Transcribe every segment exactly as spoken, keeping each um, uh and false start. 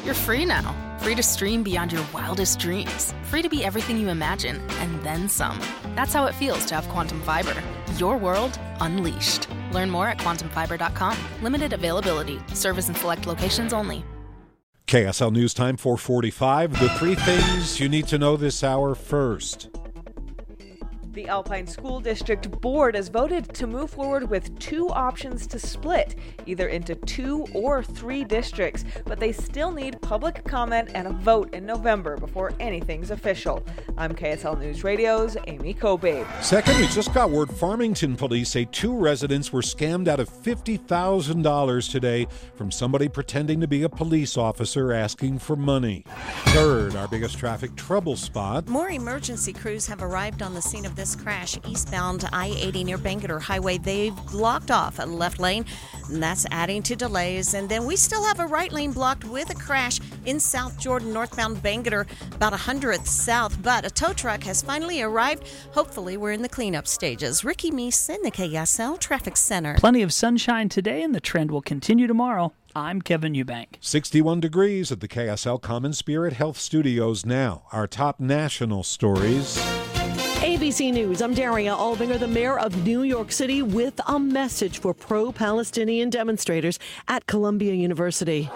You're free now. Free to stream beyond your wildest dreams. Free to be everything you imagine, and then some. That's how it feels to have Quantum Fiber. Your world unleashed. Learn more at quantum fiber dot com. Limited availability. Service in select locations only. K S L News Time, four forty-five. The three things you need to know this hour first. The Alpine School District Board has voted to move forward with two options to split, either into two or three districts, but they still need public comment and a vote in November before anything's official. I'm K S L News Radio's Amy Kobe. Second, we just got word Farmington police say two residents were scammed out of fifty thousand dollars today from somebody pretending to be a police officer asking for money. Third, our biggest traffic trouble spot. More emergency crews have arrived on the scene of this crash eastbound I eighty near Bangerter Highway. They've blocked off a left lane, and that's adding to delays. And then we still have a right lane blocked with a crash in South Jordan, northbound Bangerter, about one hundredth south. But a tow truck has finally arrived. Hopefully, we're in the cleanup stages. Ricky Meese in the K S L Traffic Center. Plenty of sunshine today, and the trend will continue tomorrow. I'm Kevin Eubank. sixty-one degrees at the K S L Common Spirit Health Studios now. Our top national stories. A B C News, I'm Daria Alvinger, the mayor of New York City, with a message for pro-Palestinian demonstrators at Columbia University.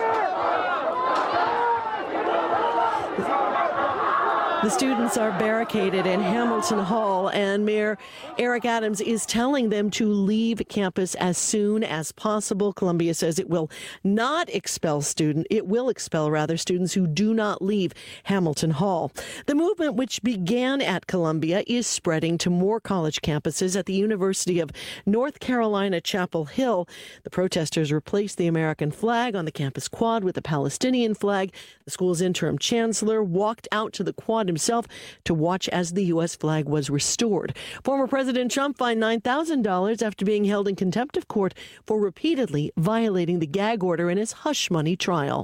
The students are barricaded in Hamilton Hall, and Mayor Eric Adams is telling them to leave campus as soon as possible. Columbia says it will not expel student. It will expel, rather, students who do not leave Hamilton Hall. The movement, which began at Columbia, is spreading to more college campuses. At the University of North Carolina, Chapel Hill, the protesters replaced the American flag on the campus quad with a Palestinian flag. The school's interim chancellor walked out to the quad himself to watch as the U S flag was restored. Former President Trump fined nine thousand dollars after being held in contempt of court for repeatedly violating the gag order in his hush money trial.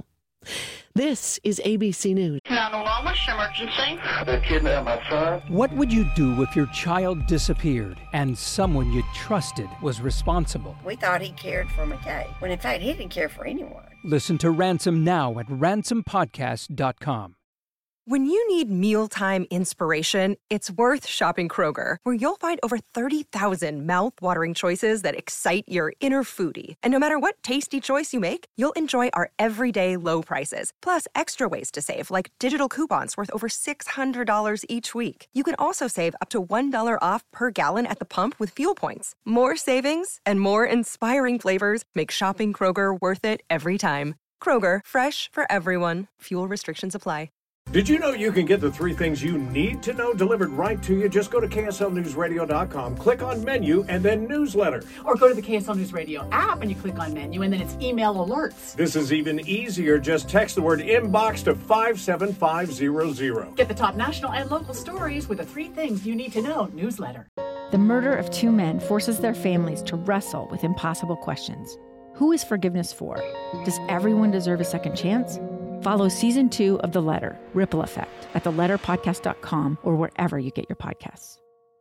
This is A B C News. nine one one, what's your emergency? They kidnapped my son. What would you do if your child disappeared and someone you trusted was responsible? We thought he cared for McKay, when in fact he didn't care for anyone. Listen to Ransom now at ransom podcast dot com. When you need mealtime inspiration, it's worth shopping Kroger, where you'll find over thirty thousand mouth-watering choices that excite your inner foodie. And no matter what tasty choice you make, you'll enjoy our everyday low prices, plus extra ways to save, like digital coupons worth over six hundred dollars each week. You can also save up to one dollar off per gallon at the pump with fuel points. More savings and more inspiring flavors make shopping Kroger worth it every time. Kroger, fresh for everyone. Fuel restrictions apply. Did you know you can get the three things you need to know delivered right to you? Just go to K S L News Radio dot com, click on menu, and then newsletter. Or go to the K S L News Radio app and you click on menu, and then it's email alerts. This is even easier. Just text the word inbox to five seven five zero zero. Get the top national and local stories with the three things you need to know newsletter. The murder of two men forces their families to wrestle with impossible questions. Who is forgiveness for? Does everyone deserve a second chance? Follow season two of The Letter, Ripple Effect, at the letter podcast dot com or wherever you get your podcasts.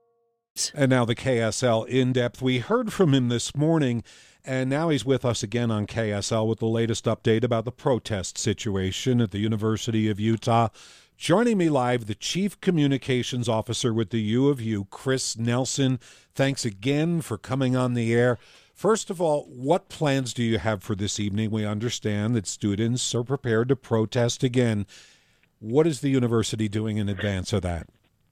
And now the K S L In-Depth. We heard from him this morning, and now he's with us again on K S L with the latest update about the protest situation at the University of Utah. Joining me live, the Chief Communications Officer with the U of U, Chris Nelson. Thanks again for coming on the air. First of all, what plans do you have for this evening? We understand that students are prepared to protest again. What is the university doing in advance of that?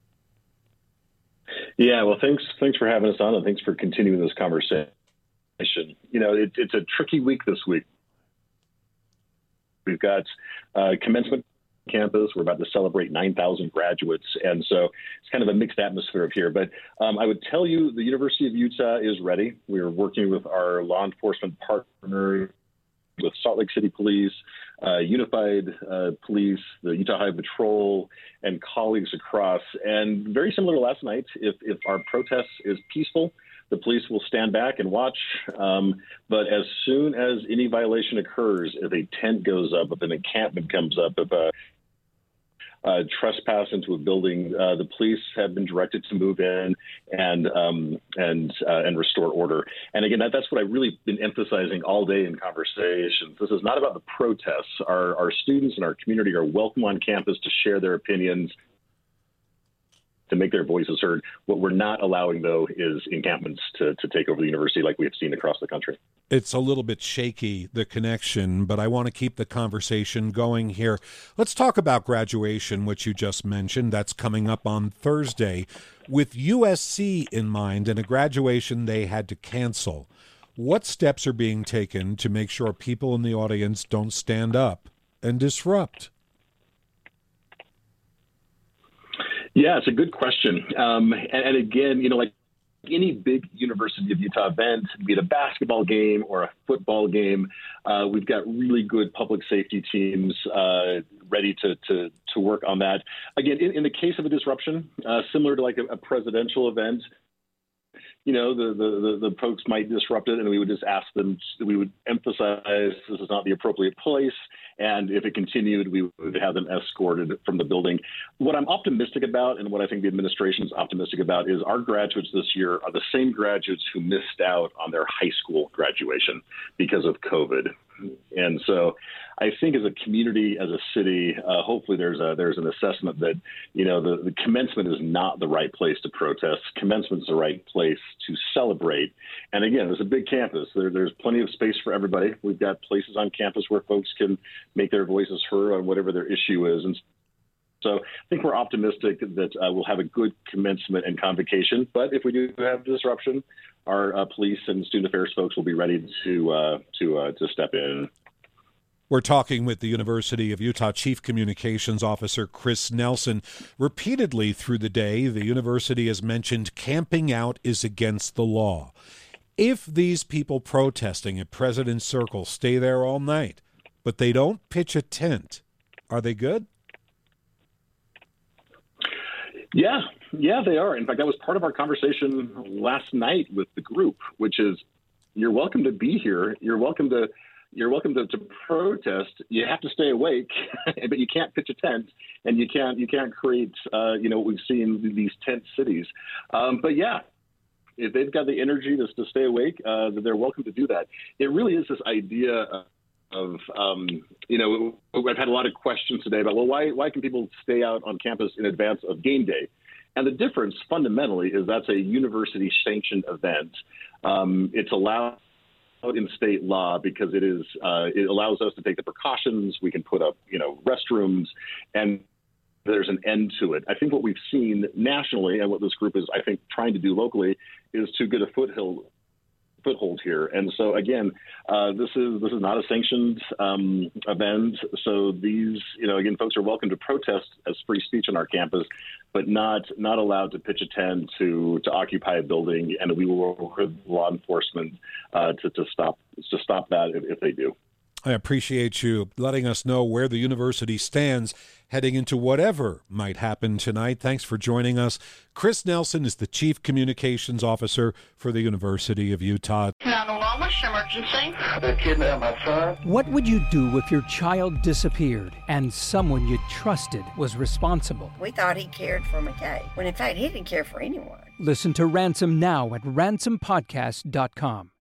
Yeah, well, thanks thanks for having us on, and thanks for continuing this conversation. You know, it, it's a tricky week this week. We've got uh, commencement campus. We're about to celebrate nine thousand graduates. And so it's kind of a mixed atmosphere up here. But um, I would tell you the University of Utah is ready. We're working with our law enforcement partners, with Salt Lake City Police, uh, Unified uh, Police, the Utah Highway Patrol, and colleagues across. And very similar to last night, if, if our protest is peaceful, the police will stand back and watch. Um, but as soon as any violation occurs, if a tent goes up, if an encampment comes up, if a uh, trespass into a building, uh, the police have been directed to move in and um, and uh, and restore order. And again, that, that's what I've really been emphasizing all day in conversations. This is not about the protests. Our, our students and our community are welcome on campus to share their opinions, to make their voices heard. What we're not allowing, though, is encampments to, to take over the university like we have seen across the country. It's a little bit shaky, the connection, but I want to keep the conversation going here. Let's talk about graduation, which you just mentioned. That's coming up on Thursday. With U S C in mind and a graduation they had to cancel, what steps are being taken to make sure people in the audience don't stand up and disrupt? Yeah, it's a good question. Um, and, and again, you know, like any big University of Utah event, be it a basketball game or a football game, uh, we've got really good public safety teams uh, ready to, to to work on that. Again, in, in the case of a disruption, uh, similar to like a, a presidential event, you know, the, the, the, the folks might disrupt it, and we would just ask them, we would emphasize this is not the appropriate place. And if it continued, we would have them escorted from the building. What I'm optimistic about, and what I think the administration is optimistic about, is our graduates this year are the same graduates who missed out on their high school graduation because of COVID. And so I think as a community, as a city, uh, hopefully there's a, there's an assessment that, you know, the, the commencement is not the right place to protest. Commencement is the right place to celebrate. And again, it's a big campus. There, there's plenty of space for everybody. We've got places on campus where folks can make their voices heard on whatever their issue is. And so I think we're optimistic that uh, we'll have a good commencement and convocation. But if we do have disruption, our uh, police and student affairs folks will be ready to uh, to uh, to step in. We're talking with the University of Utah Chief Communications Officer Chris Nelson. Repeatedly through the day, the university has mentioned camping out is against the law. If these people protesting at President's Circle stay there all night, but they don't pitch a tent, are they good? Yeah, yeah, they are. In fact, that was part of our conversation last night with the group, which is you're welcome to be here. You're welcome to you're welcome to, to protest. You have to stay awake, but you can't pitch a tent, and you can't you can't create uh, you know what we've seen in these tent cities. Um, but yeah, if they've got the energy to, to stay awake, uh, they're welcome to do that. It really is this idea of Of um, you know, I've had a lot of questions today about well, why why can people stay out on campus in advance of game day? And the difference fundamentally is that's a university sanctioned event. Um, it's allowed in state law because it is uh, it allows us to take the precautions. We can put up you know restrooms, and there's an end to it. I think what we've seen nationally and what this group is I think trying to do locally is to get a foothold. foothold here. And so again, uh, this is this is not a sanctioned um, event. So these, you know, again, folks are welcome to protest as free speech on our campus, but not not allowed to pitch a tent to to occupy a building. And we will work with law enforcement uh, to to stop to stop that if, if they do. I appreciate you letting us know where the university stands heading into whatever might happen tonight. Thanks for joining us. Chris Nelson is the Chief Communications Officer for the University of Utah. nine one one, what's the emergency? They kidnapped my son. What would you do if your child disappeared and someone you trusted was responsible? We thought he cared for McKay, when in fact he didn't care for anyone. Listen to Ransom now at ransom podcast dot com.